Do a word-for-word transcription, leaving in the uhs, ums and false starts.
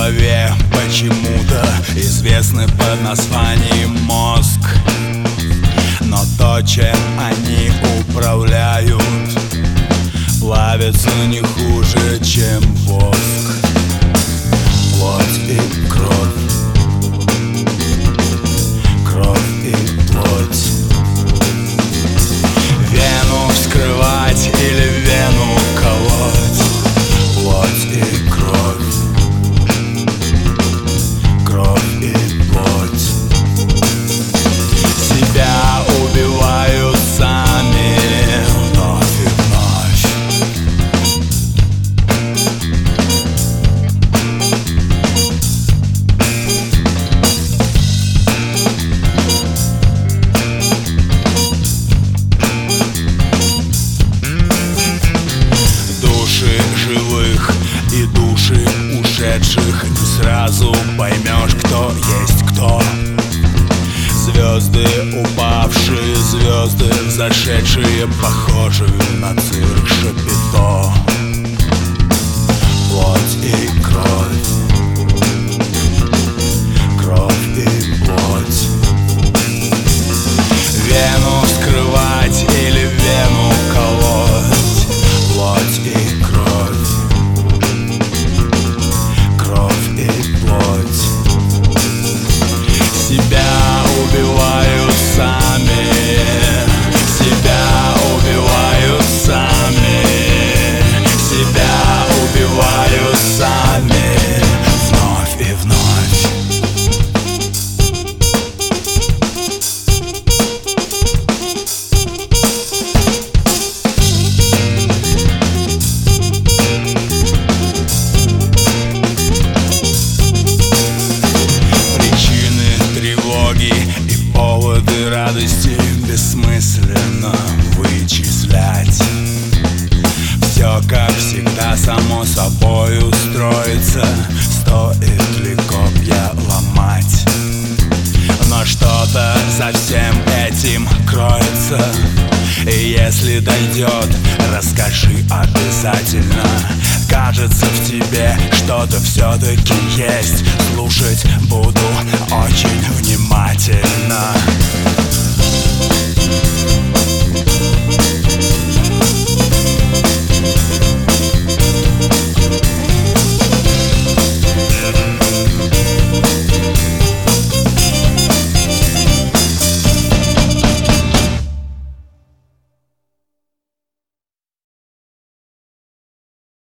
голове почему-то известны под названием мозг. Но то, чем они управляют, плавится не хуже, чем воск. Плоть и кровь, кровь и плоть. Вену вскрывать или вену колоть. Плоть и кровь, кровь и плоть. Себя убивают сами вновь и вновь. Души живых и души ушедших, не сразу поймешь, кто есть кто. Звезды упавшие, звезды взошедшие, похожи на цирк Шапито. Плоть и кровь, кровь и плоть. Вену вскрывать или вену колоть. Плоть и кровь, кровь и плоть. Себя убивают сами, себя убивают сами, себя убивают сами вновь и вновь. И поводы радости бессмысленно вычислять. Все, как всегда, само собой устроится. Стоит ли копья ломать? Но что-то за всем этим кроется. И если дойдет, расскажи обязательно. Кажется, в тебе что-то все-таки есть. Слушать буду очень внимательно.